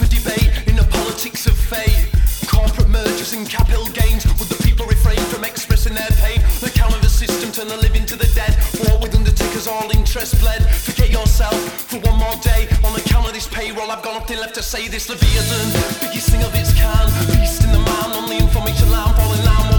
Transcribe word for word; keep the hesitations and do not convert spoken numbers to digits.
for debate in the politics of fate. Corporate mergers and capital gains. Would the people refrain from expressing their pain? The count of the system turn the living to the dead. War with undertakers, all interest bled. Forget yourself for one more day. On the count of this payroll, I've got nothing left to say. This Leviathan, biggest thing of its kind. Beast in the man, on the information line, falling down.